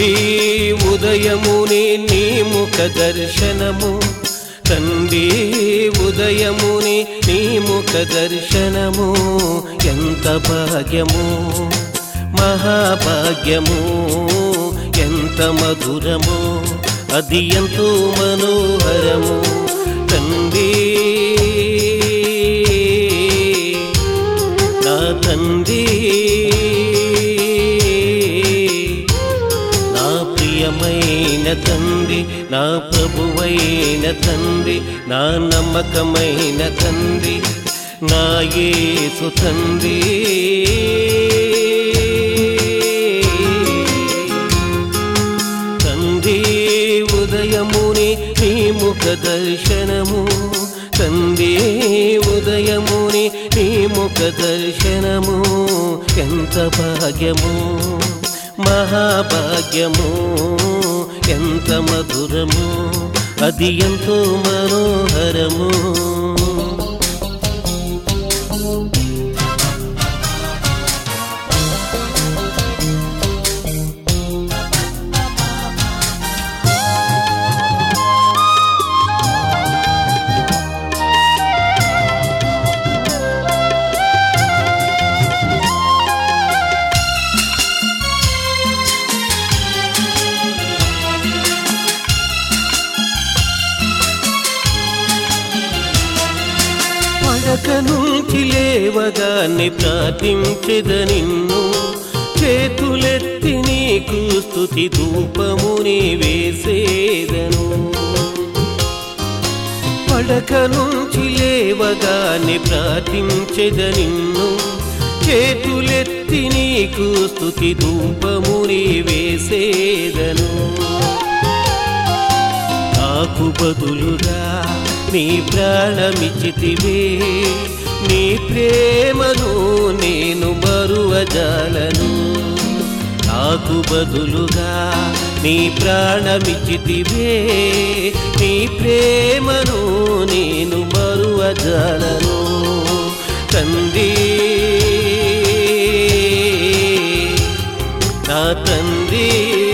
తండ్రి ఉదయమునే నీ ముఖ దర్శనము, తండ్రి ఉదయమునే నీ ముఖ దర్శనము, ఎంత భాగ్యము మహాభాగ్యము, ఎంత మధురము, అది ఎంతో మనోహరము. తండ్రి నా తండ్రి, నా ప్రియమైన తండ్రి, నా ప్రభువైన తండ్రి, నా నమ్మకమైన తండ్రి, నా యేసు తండ్రి. తండ్రి ఉదయమునే నీ ముఖ దర్శనము, తండ్రి ఉదయమునే నీ ముఖ దర్శనము, ఎంత భాగ్యము మహాభాగ్యము, ఎంత మధురము, అది ఎంతో మనోహరము. పడక నుంచి లేవగానే ప్రార్థించెద నిన్ను, చేతులెత్తి నీకు స్తుతి ధూపముని వేసేదను. పడక నుంచి లేవగానే ప్రార్థించెద నిన్ను, చేతులెత్తి నీకు స్తుతి ధూపముని వేసేదను. నాకు బదులుగా నీ ప్రాణమిచ్చితివే, నీ ప్రేమను నేను మరువజాలను. నాకు బదులుగా నీ ప్రాణమిచ్చితివే, నీ ప్రేమను నేను మరువజాలను. తండ్రి నా తండ్రి,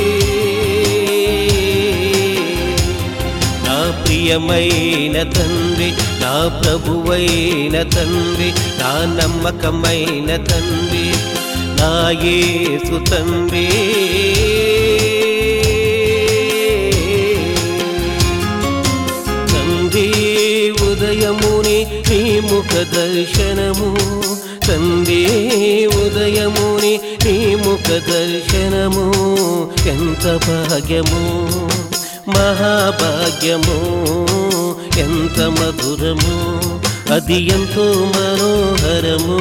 ప్రియమైన తండ్రి, నా ప్రభువైన తండ్రి, నా నమ్మకమైన తండ్రి, నా యేసు తండ్రి. తండ్రి ఉదయమునే నీ ముఖ దర్శనము, తండ్రి ఉదయమునే నీ ముఖ దర్శనము, ఎంత భాగ్యము మహాభాగ్యము, ఎంత మధురము, అది ఎంతో మనోహరము.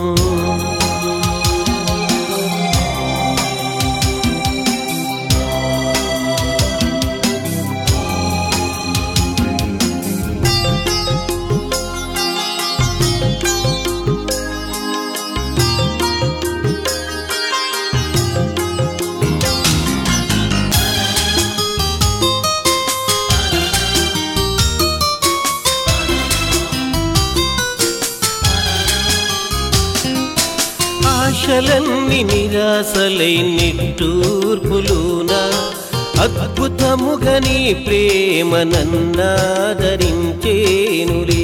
ఆశలన్నీ నిరాశలై నిట్టూర్పులున, అద్భుతముగా నీ ప్రేమ నన్నాదరించేనులే.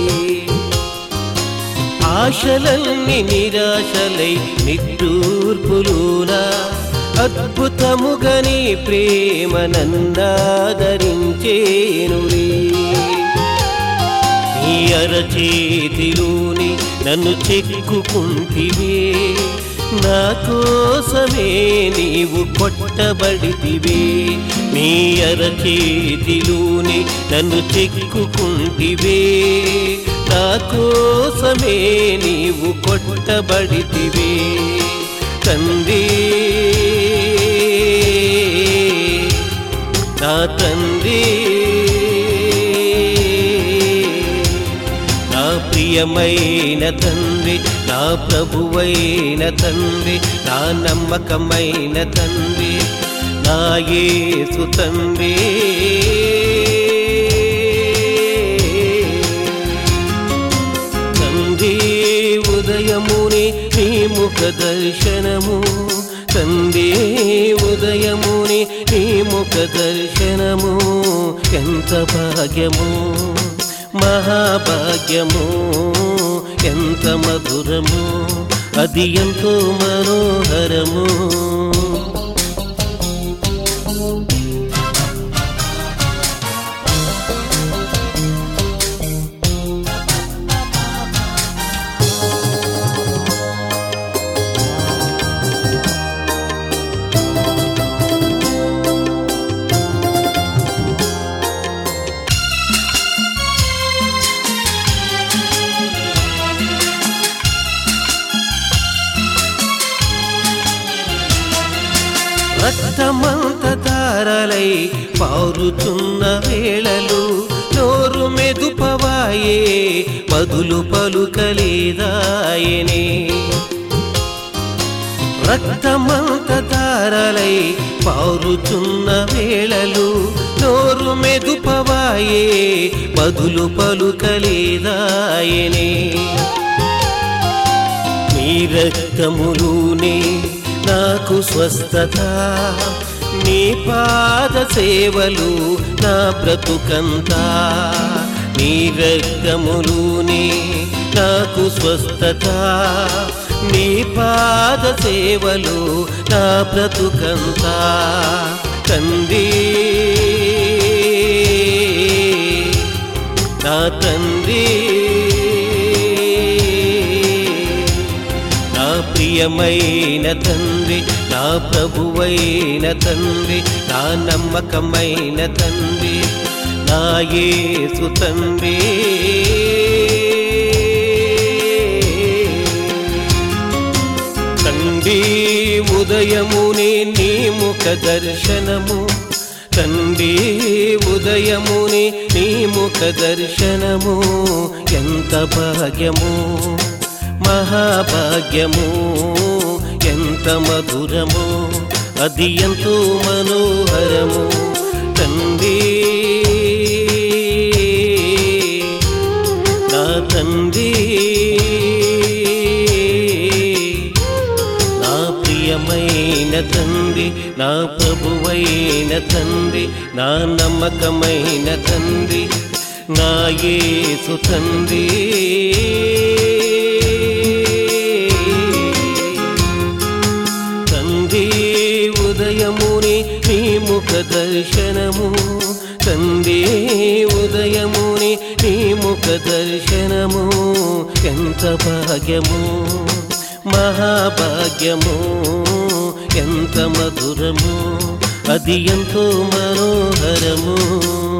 ఆశలన్నీ నిరాశలై నిట్టూర్పులున, అద్భుతముగా నీ ప్రేమ నన్నాదరించేనులే. నీ అరచేతిలోని నన్ను చెక్కుకుంటివే, నా కోసమే నీవు కొట్టబడితివే. నీ అరచేతిలోని నన్ను చెక్కుకుంటివే, నా కోసమే నీవు కొట్టబడితివే. తండ్రి నా తండ్రి, ప్రియమైన తండ్రి, నా ప్రభువైన తండ్రి, నా నమ్మకమైన తండ్రి, నా యేసు తండ్రి. తండ్రి ఉదయమునే నీ ముఖ దర్శనము, తండ్రి ఉదయముని నీ ముఖ దర్శనము ఎంత భాగ్యము మహాభాగ్యము ఎంత మధురము అది ఎంతో మనోహరము రక్తమంత ధారలై పారుతున్న వేళలు నోరు మెదుపవాయే బదులు పలుకలేదాయనే రక్తమంత ధారలై పారుతున్న వేళలు నోరు మెదుపవాయే బదులు పలుకలేదాయనే నీ రక్తములునే నాకు స్వస్థత నీ పాద సేవలు నా బ్రతుకంతా నీ రక్తములునే నాకు స్వస్థత నీ పాద సేవలు నా బ్రతుకంతా తండ్రి నా తండ్రి ప్రియమైన తండ్రి నా ప్రభువైన తండ్రి నా నమ్మకమైన తండ్రి నా యేసు తండ్రి తండ్రి ఉదయముని నీ ముఖ దర్శనము తండ్రి ఉదయముని నీ ముఖ దర్శనము ఎంత భాగ్యము మహాభాగ్యము ఎంత మధురము అది ఎంతో మనోహరము తండ్రి నా తండ్రి నా ప్రియమైన తండ్రి నా ప్రభువైన తండ్రి నా నమ్మకమైన తండ్రి నా యేసు తండ్రి ఉదయముని నీ ముఖ దర్శనము తండ్రి ఉదయముని నీ ముఖ దర్శనము ఎంత భాగ్యము మహాభాగ్యము ఎంత మధురము అది ఎంతో మనోహరము